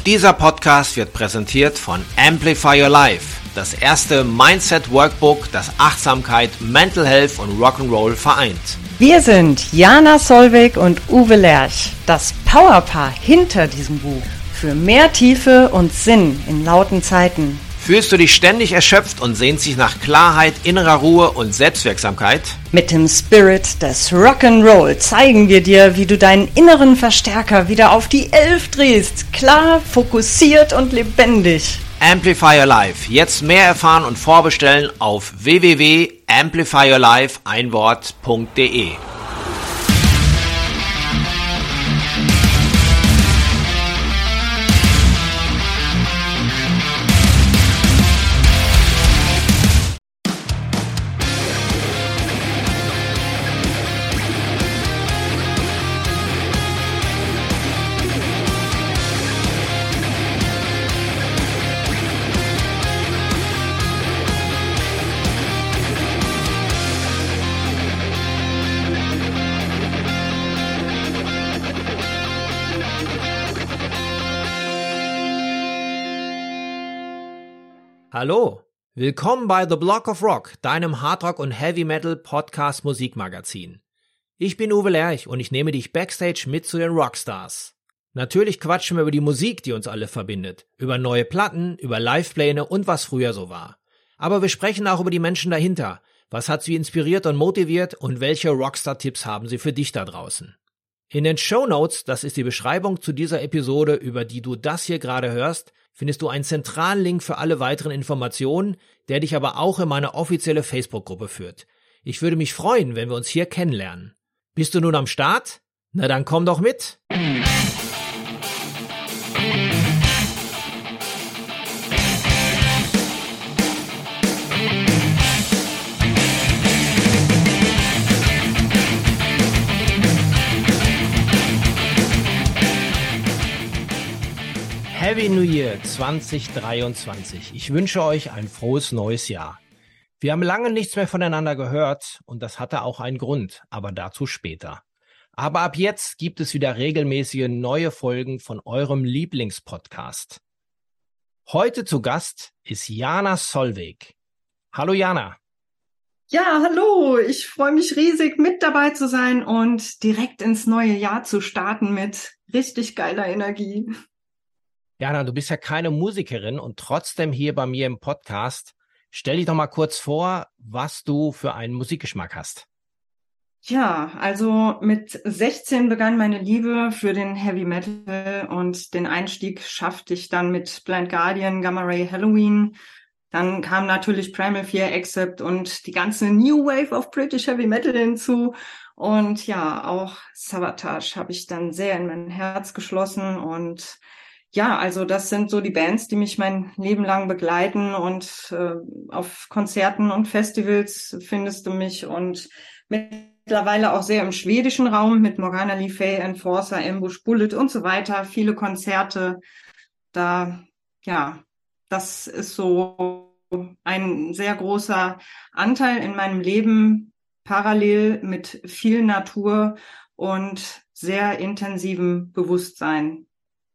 Dieser Podcast wird präsentiert von Amplify Your Life, das erste Mindset-Workbook, das Achtsamkeit, Mental Health und Rock'n'Roll vereint. Wir sind Jana Solveig und Uwe Lerch, das Powerpaar hinter diesem Buch. Für mehr Tiefe und Sinn in lauten Zeiten. Fühlst du dich ständig erschöpft und sehnst dich nach Klarheit, innerer Ruhe und Selbstwirksamkeit? Mit dem Spirit des Rock'n'Roll zeigen wir dir, wie du deinen inneren Verstärker wieder auf die 11 drehst. Klar, fokussiert und lebendig. Amplify Your Life. Jetzt mehr erfahren und vorbestellen auf www.amplifyyourlife.de. Hallo, willkommen bei The Block of Rock, deinem Hardrock und Heavy Metal Podcast Musikmagazin. Ich bin Uwe Lerch und ich nehme dich backstage mit zu den Rockstars. Natürlich quatschen wir über die Musik, die uns alle verbindet, über neue Platten, über Livepläne und was früher so war. Aber wir sprechen auch über die Menschen dahinter. Was hat sie inspiriert und motiviert und welche Rockstar-Tipps haben sie für dich da draußen? In den Shownotes, das ist die Beschreibung zu dieser Episode, über die du das hier gerade hörst, findest du einen zentralen Link für alle weiteren Informationen, der dich aber auch in meine offizielle Facebook-Gruppe führt. Ich würde mich freuen, wenn wir uns hier kennenlernen. Bist du nun am Start? Na dann komm doch mit! Happy New Year 2023. Ich wünsche euch ein frohes neues Jahr. Wir haben lange nichts mehr voneinander gehört und das hatte auch einen Grund, aber dazu später. Aber ab jetzt gibt es wieder regelmäßige neue Folgen von eurem Lieblingspodcast. Heute zu Gast ist Jana Solveig. Hallo Jana. Ja, hallo. Ich freue mich riesig, mit dabei zu sein und direkt ins neue Jahr zu starten mit richtig geiler Energie. Jana, du bist ja keine Musikerin und trotzdem hier bei mir im Podcast. Stell dich doch mal kurz vor, was du für einen Musikgeschmack hast. Ja, also mit 16 begann meine Liebe für den Heavy Metal und den Einstieg schaffte ich dann mit Blind Guardian, Gamma Ray, Halloween. Dann kam natürlich Primal Fear, Accept und die ganze New Wave of British Heavy Metal hinzu. Und ja, auch Savatage habe ich dann sehr in mein Herz geschlossen und ja, also das sind so die Bands, die mich mein Leben lang begleiten und auf Konzerten und Festivals findest du mich und mittlerweile auch sehr im schwedischen Raum mit Morgana Le Fay, Enforcer, Ambush Bullet und so weiter. Viele Konzerte. Da, ja, das ist so ein sehr großer Anteil in meinem Leben, parallel mit viel Natur und sehr intensivem Bewusstsein.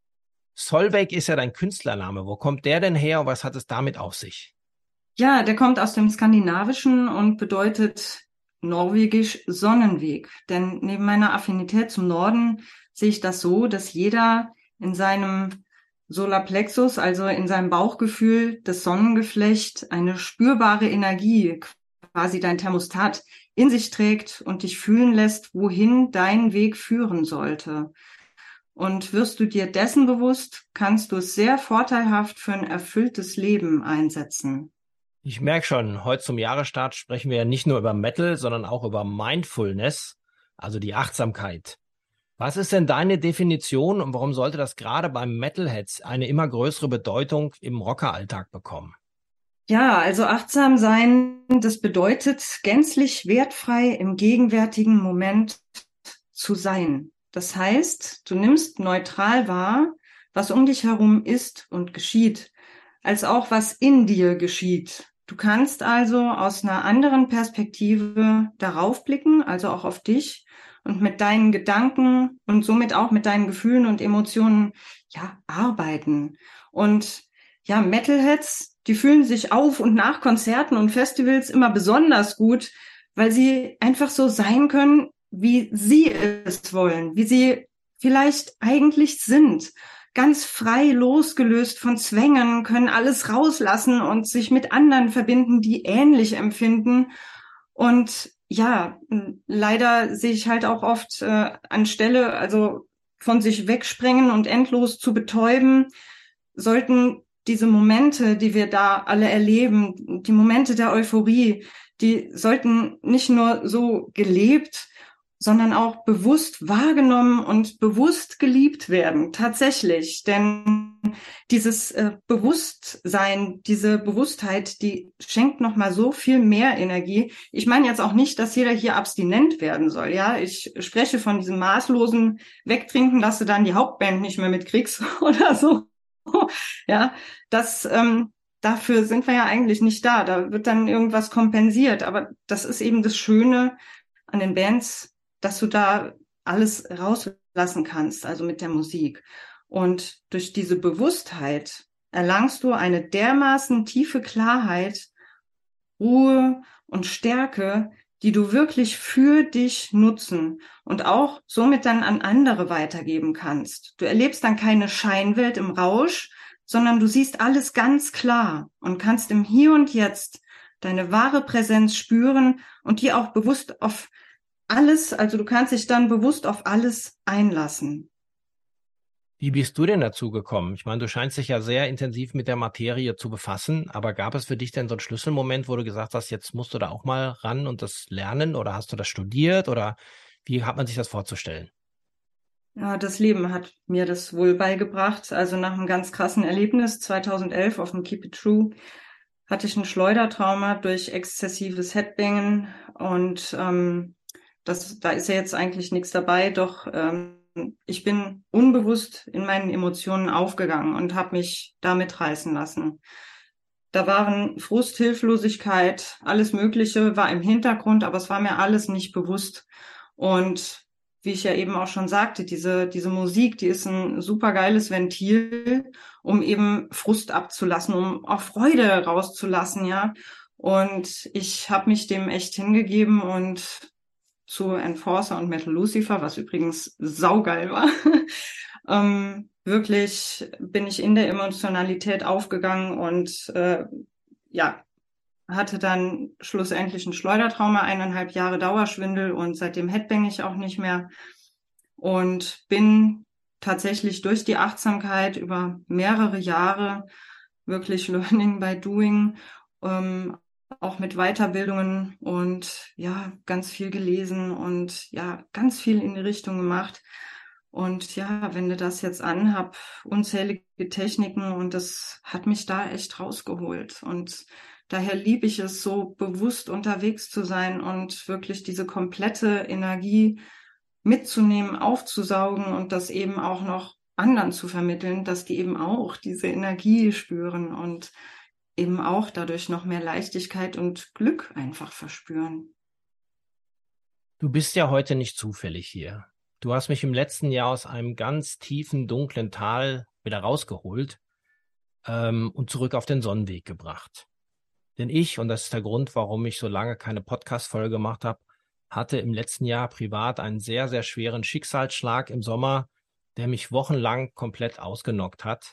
Solveig ist ja dein Künstlername. Wo kommt der denn her und was hat es damit auf sich? Ja, der kommt aus dem Skandinavischen und bedeutet norwegisch Sonnenweg. Denn neben meiner Affinität zum Norden sehe ich das so, dass jeder in seinem Solarplexus, also in seinem Bauchgefühl, das Sonnengeflecht, eine spürbare Energie, quasi dein Thermostat, in sich trägt und dich fühlen lässt, wohin dein Weg führen sollte. Und wirst du dir dessen bewusst, kannst du es sehr vorteilhaft für ein erfülltes Leben einsetzen. Ich merke schon, heute zum Jahresstart sprechen wir ja nicht nur über Metal, sondern auch über Mindfulness, also die Achtsamkeit. Was ist denn deine Definition und warum sollte das gerade beim Metalheads eine immer größere Bedeutung im Rockeralltag bekommen? Ja, also achtsam sein, das bedeutet gänzlich wertfrei im gegenwärtigen Moment zu sein. Das heißt, du nimmst neutral wahr, was um dich herum ist und geschieht, als auch was in dir geschieht. Du kannst also aus einer anderen Perspektive darauf blicken, also auch auf dich, und mit deinen Gedanken und somit auch mit deinen Gefühlen und Emotionen, ja, arbeiten. Und ja, Metalheads, die fühlen sich auf und nach Konzerten und Festivals immer besonders gut, weil sie einfach so sein können, wie sie es wollen, wie sie vielleicht eigentlich sind. Ganz frei losgelöst von Zwängen, können alles rauslassen und sich mit anderen verbinden, die ähnlich empfinden. Und ja, leider sehe ich halt auch oft anstelle, also von sich wegsprengen und endlos zu betäuben, sollten diese Momente, die wir da alle erleben, die Momente der Euphorie, die sollten nicht nur so gelebt, sondern auch bewusst wahrgenommen und bewusst geliebt werden, tatsächlich. Denn dieses Bewusstsein, diese Bewusstheit, die schenkt nochmal so viel mehr Energie. Ich meine jetzt auch nicht, dass jeder hier abstinent werden soll. Ja, ich spreche von diesem maßlosen Wegtrinken, dass du dann die Hauptband nicht mehr mitkriegst oder so. Ja, dafür sind wir ja eigentlich nicht da. Da wird dann irgendwas kompensiert. Aber das ist eben das Schöne an den Bands, dass du da alles rauslassen kannst, also mit der Musik. Und durch diese Bewusstheit erlangst du eine dermaßen tiefe Klarheit, Ruhe und Stärke, die du wirklich für dich nutzen und auch somit dann an andere weitergeben kannst. Du erlebst dann keine Scheinwelt im Rausch, sondern du siehst alles ganz klar und kannst im Hier und Jetzt deine wahre Präsenz spüren und die auch bewusst auf alles, also du kannst dich dann bewusst auf alles einlassen. Wie bist du denn dazu gekommen? Ich meine, du scheinst dich ja sehr intensiv mit der Materie zu befassen, aber gab es für dich denn so einen Schlüsselmoment, wo du gesagt hast, jetzt musst du da auch mal ran und das lernen, oder hast du das studiert, oder wie hat man sich das vorzustellen? Ja, das Leben hat mir das wohl beigebracht. Also nach einem ganz krassen Erlebnis 2011 auf dem Keep It True hatte ich ein Schleudertrauma durch exzessives Headbangen und da ist ja jetzt eigentlich nichts dabei, doch ich bin unbewusst in meinen Emotionen aufgegangen und habe mich da mitreißen lassen. Da waren Frust, Hilflosigkeit, alles Mögliche war im Hintergrund, aber es war mir alles nicht bewusst. Und wie ich ja eben auch schon sagte, diese Musik, die ist ein supergeiles Ventil, um eben Frust abzulassen, um auch Freude rauszulassen, ja. Und ich habe mich dem echt hingegeben und zu Enforcer und Metal Lucifer, was übrigens saugeil war. Wirklich bin ich in der Emotionalität aufgegangen und ja, hatte dann schlussendlich ein Schleudertrauma, 1,5 Jahre Dauerschwindel und seitdem headbang ich auch nicht mehr und bin tatsächlich durch die Achtsamkeit über mehrere Jahre wirklich Learning by Doing, auch mit Weiterbildungen und ja, ganz viel gelesen und ja, ganz viel in die Richtung gemacht. Und ja, wende das jetzt an, habe unzählige Techniken und das hat mich da echt rausgeholt. Und daher liebe ich es, so bewusst unterwegs zu sein und wirklich diese komplette Energie mitzunehmen, aufzusaugen und das eben auch noch anderen zu vermitteln, dass die eben auch diese Energie spüren und eben auch dadurch noch mehr Leichtigkeit und Glück einfach verspüren. Du bist ja heute nicht zufällig hier. Du hast mich im letzten Jahr aus einem ganz tiefen, dunklen Tal wieder rausgeholt und zurück auf den Sonnenweg gebracht. Denn ich, und das ist der Grund, warum ich so lange keine Podcast-Folge gemacht habe, hatte im letzten Jahr privat einen sehr, sehr schweren Schicksalsschlag im Sommer, der mich wochenlang komplett ausgenockt hat.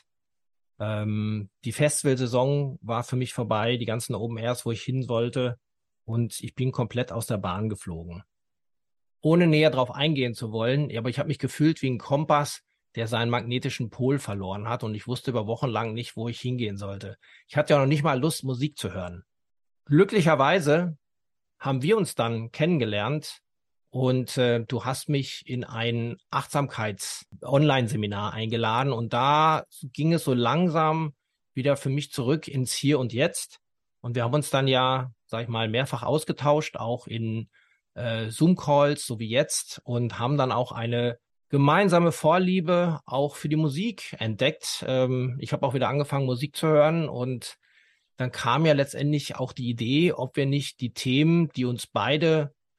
Die Festivalsaison war für mich vorbei, die ganzen Open Airs, wo ich hin wollte, und ich bin komplett aus der Bahn geflogen. Ohne näher drauf eingehen zu wollen, aber ich habe mich gefühlt wie ein Kompass, der seinen magnetischen Pol verloren hat, und ich wusste über Wochen lang nicht, wo ich hingehen sollte. Ich hatte ja noch nicht mal Lust, Musik zu hören. Glücklicherweise haben wir uns dann kennengelernt und du hast mich in ein Achtsamkeits-Online-Seminar eingeladen, und da ging es so langsam wieder für mich zurück ins Hier und Jetzt, und wir haben uns dann ja, sag ich mal, mehrfach ausgetauscht, auch in Zoom-Calls, so wie jetzt, und haben dann auch eine gemeinsame Vorliebe auch für die Musik entdeckt. Ich habe auch wieder angefangen, Musik zu hören, und dann kam ja letztendlich auch die Idee, ob wir nicht die Themen, die uns beide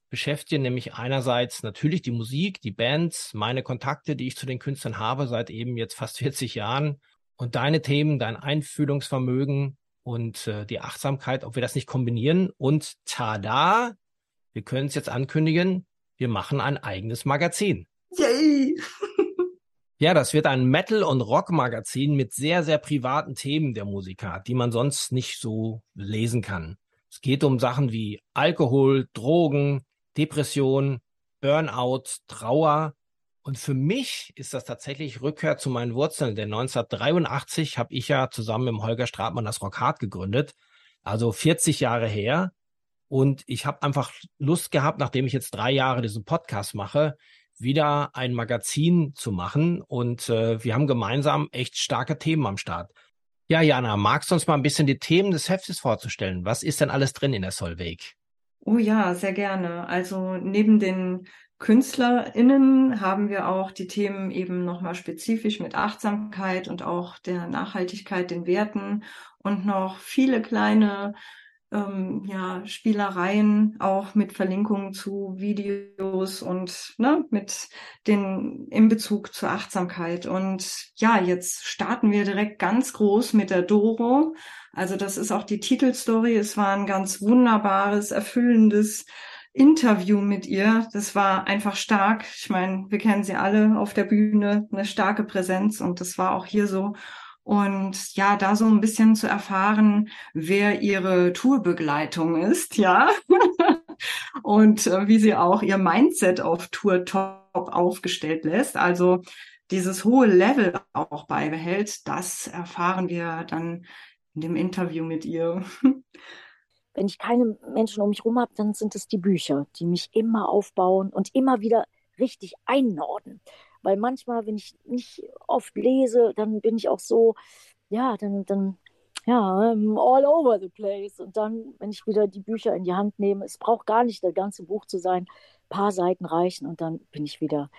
beschäftigen nämlich einerseits natürlich die Musik, die Bands, meine Kontakte, die ich zu den Künstlern habe, seit eben jetzt fast 40 Jahren und deine Themen, dein Einfühlungsvermögen und die Achtsamkeit, ob wir das nicht kombinieren. Und tada, wir können es jetzt ankündigen, wir machen ein eigenes Magazin. Yay! Ja, das wird ein Metal- und Rock-Magazin mit sehr, sehr privaten Themen der Musiker, die man sonst nicht so lesen kann. Es geht um Sachen wie Alkohol, Drogen, Depression, Burnout, Trauer. Und für mich ist das tatsächlich Rückkehr zu meinen Wurzeln, denn 1983 habe ich ja zusammen mit Holger Stratmann das Rock Hard gegründet, also 40 Jahre her. Und ich habe einfach Lust gehabt, nachdem ich jetzt 3 Jahre diesen Podcast mache, wieder ein Magazin zu machen. Und wir haben gemeinsam echt starke Themen am Start. Ja, Jana, magst du uns mal ein bisschen die Themen des Heftes vorzustellen? Was ist denn alles drin in der Solveig? Oh ja, sehr gerne. Also neben den KünstlerInnen haben wir auch die Themen eben nochmal spezifisch mit Achtsamkeit und auch der Nachhaltigkeit, den Werten und noch viele kleine Spielereien, auch mit Verlinkungen zu Videos und mit den in Bezug zur Achtsamkeit. Und ja, jetzt starten wir direkt ganz groß mit der Doro. Also das ist auch die Titelstory. Es war ein ganz wunderbares, erfüllendes Interview mit ihr. Das war einfach stark. Ich meine, wir kennen sie alle auf der Bühne, eine starke Präsenz und das war auch hier so. Und ja, da so ein bisschen zu erfahren, wer ihre Tourbegleitung ist, ja, und wie sie auch ihr Mindset auf Tour top aufgestellt lässt. Also dieses hohe Level auch beibehält, das erfahren wir dann in dem Interview mit ihr. Wenn ich keine Menschen um mich herum habe, dann sind es die Bücher, die mich immer aufbauen und immer wieder richtig einnorden. Weil manchmal, wenn ich nicht oft lese, dann bin ich auch so, ja, I'm all over the place. Und dann, wenn ich wieder die Bücher in die Hand nehme, es braucht gar nicht das ganze Buch zu sein, ein paar Seiten reichen und dann bin ich wieder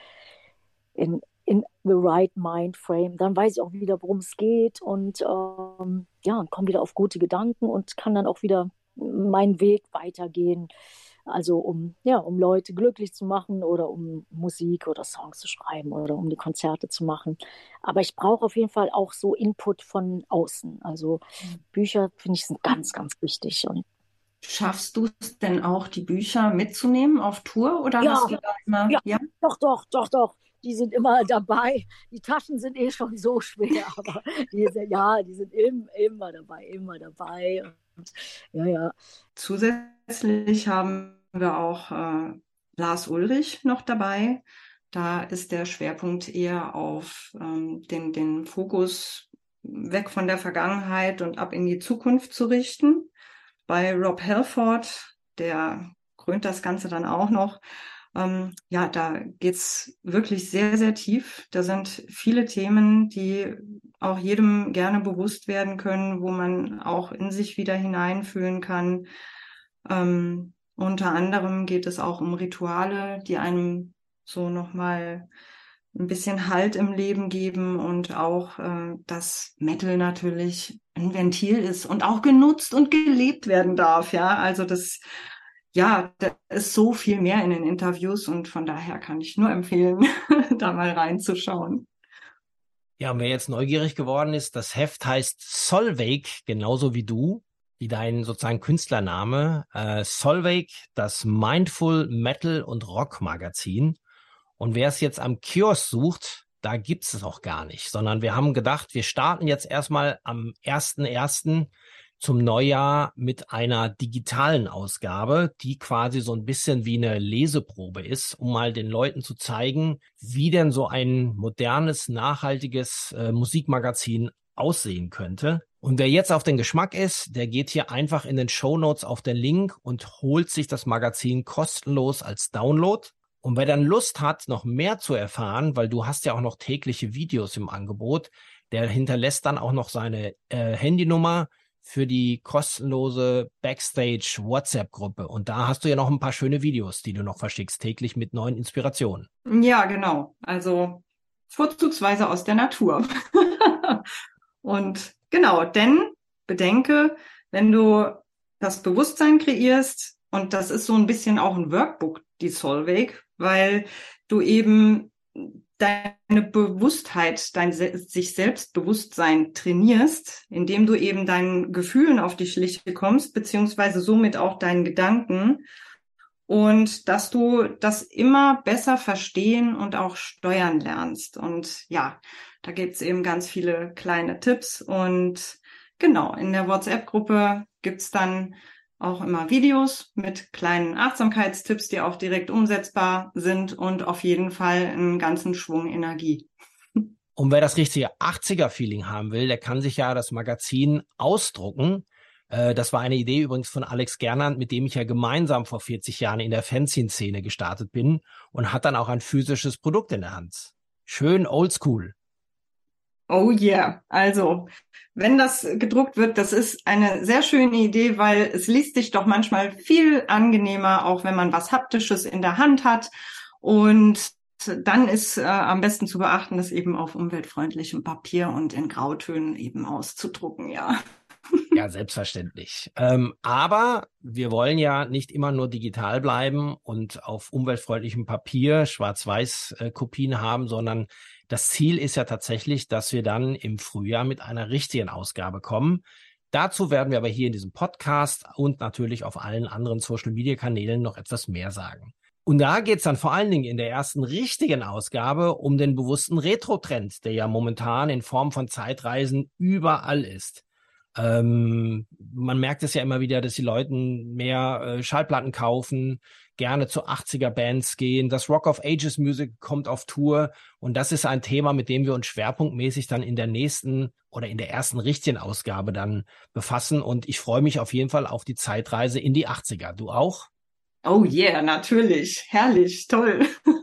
in the right mind frame. Dann weiß ich auch wieder, worum es geht und und komme wieder auf gute Gedanken und kann dann auch wieder meinen Weg weitergehen. Also um Leute glücklich zu machen oder um Musik oder Songs zu schreiben oder um die Konzerte zu machen. Aber ich brauche auf jeden Fall auch so Input von außen. Also Bücher, finde ich, sind ganz, ganz wichtig. Und Schaffst du es denn auch, die Bücher mitzunehmen auf Tour oder ja, hast du da immer, ja, doch. Die sind immer dabei. Die Taschen sind eh schon so schwer, aber die sind immer dabei. Und, ja. Zusätzlich haben wir auch Lars Ulrich noch dabei. Da ist der Schwerpunkt eher auf den Fokus weg von der Vergangenheit und ab in die Zukunft zu richten. Bei Rob Halford, der krönt das Ganze dann auch noch. Da geht's wirklich sehr, sehr tief. Da sind viele Themen, die auch jedem gerne bewusst werden können, wo man auch in sich wieder hineinfühlen kann. Unter anderem geht es auch um Rituale, die einem so nochmal ein bisschen Halt im Leben geben und auch, dass Metal natürlich ein Ventil ist und auch genutzt und gelebt werden darf. Ja, also da ist so viel mehr in den Interviews und von daher kann ich nur empfehlen, da mal reinzuschauen. Ja, und wer jetzt neugierig geworden ist, das Heft heißt Solveig, genauso wie du, wie dein sozusagen Künstlername. Solveig, das Mindful Metal und Rock Magazin. Und wer es jetzt am Kiosk sucht, da gibt's es auch gar nicht, sondern wir haben gedacht, wir starten jetzt erstmal am 1.1. zum Neujahr mit einer digitalen Ausgabe, die quasi so ein bisschen wie eine Leseprobe ist, um mal den Leuten zu zeigen, wie denn so ein modernes, nachhaltiges Musikmagazin aussehen könnte. Und wer jetzt auf den Geschmack ist, der geht hier einfach in den Shownotes auf den Link und holt sich das Magazin kostenlos als Download. Und wer dann Lust hat, noch mehr zu erfahren, weil du hast ja auch noch tägliche Videos im Angebot, der hinterlässt dann auch noch seine Handynummer für die kostenlose Backstage-WhatsApp-Gruppe. Und da hast du ja noch ein paar schöne Videos, die du noch verschickst, täglich mit neuen Inspirationen. Ja, genau. Also vorzugsweise aus der Natur. Und genau, denn bedenke, wenn du das Bewusstsein kreierst, Und das ist so ein bisschen auch ein Workbook, die Solveig, weil du eben deine Bewusstheit, dein sich Selbstbewusstsein trainierst, indem du eben deinen Gefühlen auf die Schliche kommst, beziehungsweise somit auch deinen Gedanken. Und dass du das immer besser verstehen und auch steuern lernst. Und ja, da gibt's eben ganz viele kleine Tipps. Und genau, in der WhatsApp-Gruppe gibt's dann auch immer Videos mit kleinen Achtsamkeitstipps, die auch direkt umsetzbar sind und auf jeden Fall einen ganzen Schwung Energie. Und wer das richtige 80er-Feeling haben will, der kann sich ja das Magazin ausdrucken. Das war eine Idee übrigens von Alex Gernand, mit dem ich ja gemeinsam vor 40 Jahren in der Fanzine-Szene gestartet bin und hat dann auch ein physisches Produkt in der Hand. Schön oldschool. Oh yeah, also wenn das gedruckt wird, das ist eine sehr schöne Idee, weil es liest sich doch manchmal viel angenehmer, auch wenn man was Haptisches in der Hand hat. Und dann ist am besten zu beachten, das eben auf umweltfreundlichem Papier und in Grautönen eben auszudrucken, ja. Ja, selbstverständlich. Aber wir wollen ja nicht immer nur digital bleiben und auf umweltfreundlichem Papier Schwarz-Weiß-Kopien haben, sondern das Ziel ist ja tatsächlich, dass wir dann im Frühjahr mit einer richtigen Ausgabe kommen. Dazu werden wir aber hier in diesem Podcast und natürlich auf allen anderen Social-Media-Kanälen noch etwas mehr sagen. Und da geht's dann vor allen Dingen in der ersten richtigen Ausgabe um den bewussten Retro-Trend, der ja momentan in Form von Zeitreisen überall ist. Man merkt es ja immer wieder, dass die Leute mehr Schallplatten kaufen, gerne zu 80er-Bands gehen. Das Rock of Ages Music kommt auf Tour und das ist ein Thema, mit dem wir uns schwerpunktmäßig dann in der nächsten oder in der ersten richtigen Ausgabe dann befassen. Und ich freue mich auf jeden Fall auf die Zeitreise in die 80er. Du auch? Oh yeah, natürlich. Herrlich, toll.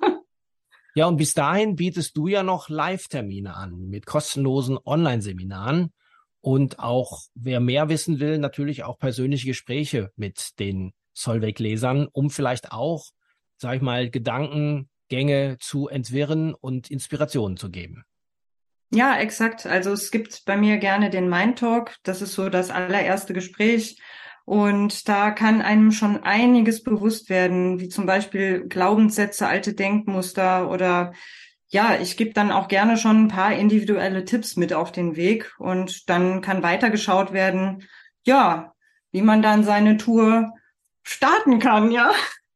Ja, und bis dahin bietest du ja noch Live-Termine an mit kostenlosen Online-Seminaren. Und auch, wer mehr wissen will, natürlich auch persönliche Gespräche mit den Solveig-Lesern, um vielleicht auch, sag ich mal, Gedankengänge zu entwirren und Inspirationen zu geben. Ja, exakt. Also es gibt bei mir gerne den Mind Talk. Das ist so das allererste Gespräch. Und da kann einem schon einiges bewusst werden, wie zum Beispiel Glaubenssätze, alte Denkmuster oder ja, ich gebe dann auch gerne schon ein paar individuelle Tipps mit auf den Weg und dann kann weitergeschaut werden, ja, wie man dann seine Tour starten kann, ja.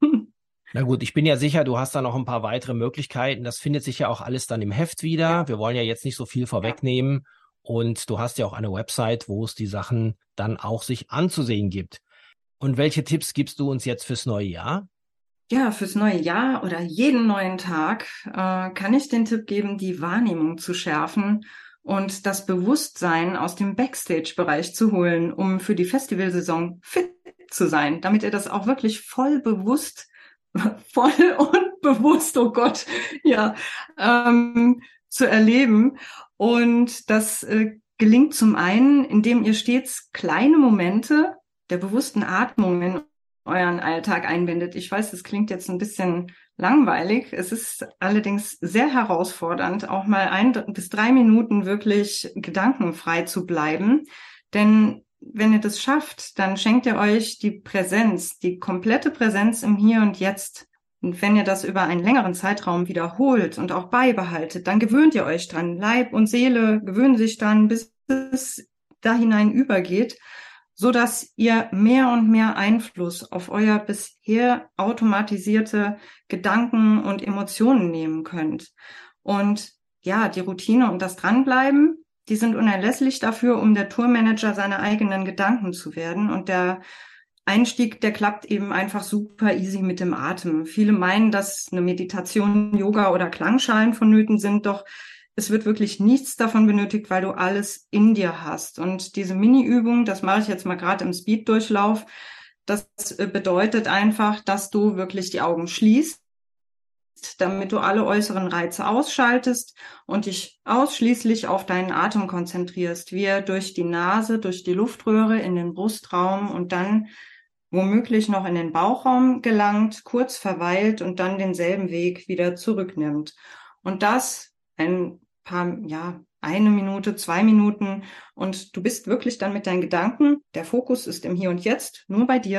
Na gut, ich bin ja sicher, du hast da noch ein paar weitere Möglichkeiten. Das findet sich ja auch alles dann im Heft wieder. Ja. Wir wollen ja jetzt nicht so viel vorwegnehmen. Und du hast ja auch eine Website, wo es die Sachen dann auch sich anzusehen gibt. Und welche Tipps gibst du uns jetzt fürs neue Jahr? Ja, fürs neue Jahr oder jeden neuen Tag kann ich den Tipp geben, die Wahrnehmung zu schärfen und das Bewusstsein aus dem Backstage-Bereich zu holen, um für die Festivalsaison fit zu sein, damit ihr das auch wirklich voll und bewusst, oh Gott, ja, zu erleben. Und das gelingt zum einen, indem ihr stets kleine Momente der bewussten Atmung in euren Alltag einbindet. Ich weiß, das klingt jetzt ein bisschen langweilig. Es ist allerdings sehr herausfordernd, auch mal 1 bis 3 Minuten wirklich gedankenfrei zu bleiben. Denn wenn ihr das schafft, dann schenkt ihr euch die Präsenz, die komplette Präsenz im Hier und Jetzt. Und wenn ihr das über einen längeren Zeitraum wiederholt und auch beibehaltet, dann gewöhnt ihr euch dran. Leib und Seele gewöhnen sich dann, bis es da hinein übergeht, so dass ihr mehr und mehr Einfluss auf euer bisher automatisierte Gedanken und Emotionen nehmen könnt. Und ja, die Routine und das Dranbleiben, die sind unerlässlich dafür, um der Tourmanager seiner eigenen Gedanken zu werden. Und der Einstieg, der klappt eben einfach super easy mit dem Atem. Viele meinen, dass eine Meditation, Yoga oder Klangschalen vonnöten sind, doch es wird wirklich nichts davon benötigt, weil du alles in dir hast. Und diese Mini-Übung, das mache ich jetzt mal gerade im Speed-Durchlauf, das bedeutet einfach, dass du wirklich die Augen schließt, damit du alle äußeren Reize ausschaltest und dich ausschließlich auf deinen Atem konzentrierst, wie er durch die Nase, durch die Luftröhre in den Brustraum und dann womöglich noch in den Bauchraum gelangt, kurz verweilt und dann denselben Weg wieder zurücknimmt. Und das ein paar, 1 Minute, 2 Minuten und du bist wirklich dann mit deinen Gedanken, der Fokus ist im Hier und Jetzt, nur bei dir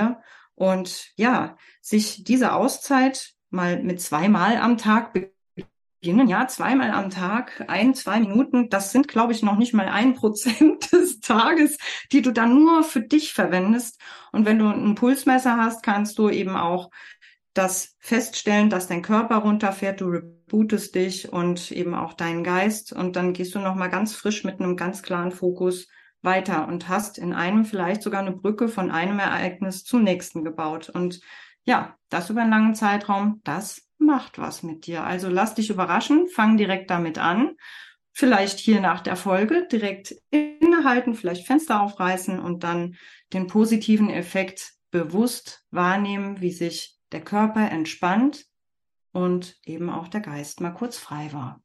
Und ja, sich diese Auszeit mal mit 2-mal am Tag beginnen, ja, 2-mal am Tag, 2 Minuten, das sind, glaube ich, noch nicht mal 1% des Tages, die du dann nur für dich verwendest. Und wenn du ein Pulsmesser hast, kannst du eben auch das feststellen, dass dein Körper runterfährt, du rebootest dich und eben auch deinen Geist und dann gehst du nochmal ganz frisch mit einem ganz klaren Fokus weiter und hast in einem vielleicht sogar eine Brücke von einem Ereignis zum nächsten gebaut. Und ja, das über einen langen Zeitraum, das macht was mit dir. Also lass dich überraschen, fang direkt damit an. Vielleicht hier nach der Folge direkt innehalten, vielleicht Fenster aufreißen und dann den positiven Effekt bewusst wahrnehmen, wie sich der Körper entspannt und eben auch der Geist mal kurz frei war.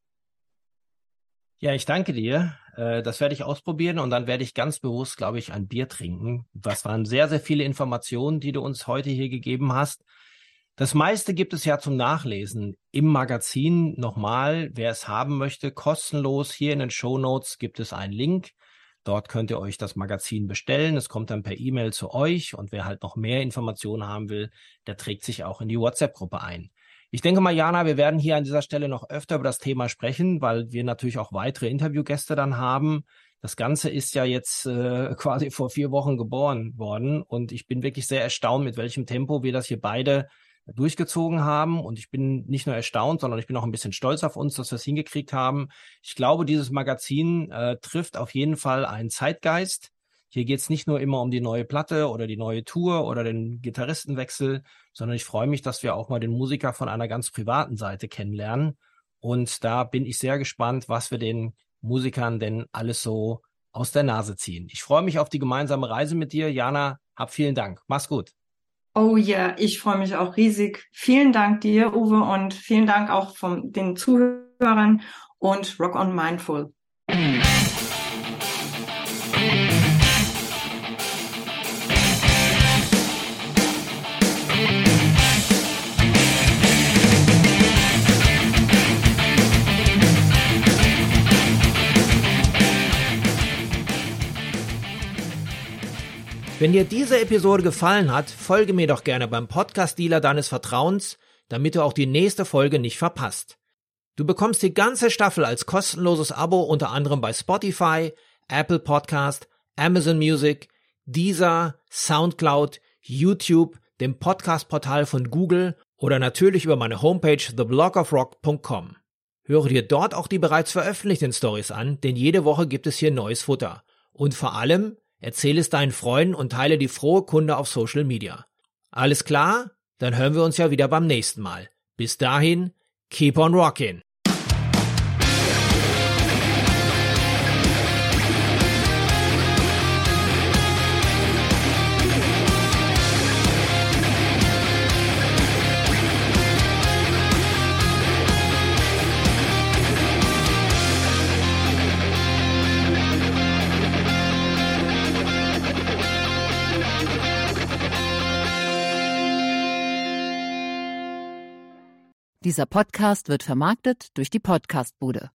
Ja, ich danke dir. Das werde ich ausprobieren und dann werde ich ganz bewusst, glaube ich, ein Bier trinken. Das waren sehr, sehr viele Informationen, die du uns heute hier gegeben hast. Das meiste gibt es ja zum Nachlesen im Magazin. Nochmal, wer es haben möchte, kostenlos. Hier in den Shownotes gibt es einen Link. Dort könnt ihr euch das Magazin bestellen. Es kommt dann per E-Mail zu euch. Und wer halt noch mehr Informationen haben will, der trägt sich auch in die WhatsApp-Gruppe ein. Ich denke mal, Jana, wir werden hier an dieser Stelle noch öfter über das Thema sprechen, weil wir natürlich auch weitere Interviewgäste dann haben. Das Ganze ist ja jetzt quasi vor 4 Wochen geboren worden. Und ich bin wirklich sehr erstaunt, mit welchem Tempo wir das hier beide durchgezogen haben. Und ich bin nicht nur erstaunt, sondern ich bin auch ein bisschen stolz auf uns, dass wir es hingekriegt haben. Ich glaube, dieses Magazin trifft auf jeden Fall einen Zeitgeist. Hier geht es nicht nur immer um die neue Platte oder die neue Tour oder den Gitarristenwechsel, sondern ich freue mich, dass wir auch mal den Musiker von einer ganz privaten Seite kennenlernen. Und da bin ich sehr gespannt, was wir den Musikern denn alles so aus der Nase ziehen. Ich freue mich auf die gemeinsame Reise mit dir. Jana, hab vielen Dank. Mach's gut. Oh ja, ich freue mich auch riesig. Vielen Dank dir, Uwe, und vielen Dank auch von den Zuhörern und Rock on Mindful. Wenn dir diese Episode gefallen hat, folge mir doch gerne beim Podcast-Dealer deines Vertrauens, damit du auch die nächste Folge nicht verpasst. Du bekommst die ganze Staffel als kostenloses Abo unter anderem bei Spotify, Apple Podcast, Amazon Music, Deezer, Soundcloud, YouTube, dem Podcast-Portal von Google oder natürlich über meine Homepage theblogofrock.com. Höre dir dort auch die bereits veröffentlichten Stories an, denn jede Woche gibt es hier neues Futter. Und vor allem, erzähle es deinen Freunden und teile die frohe Kunde auf Social Media. Alles klar? Dann hören wir uns ja wieder beim nächsten Mal. Bis dahin, keep on rockin'! Dieser Podcast wird vermarktet durch die Podcastbude.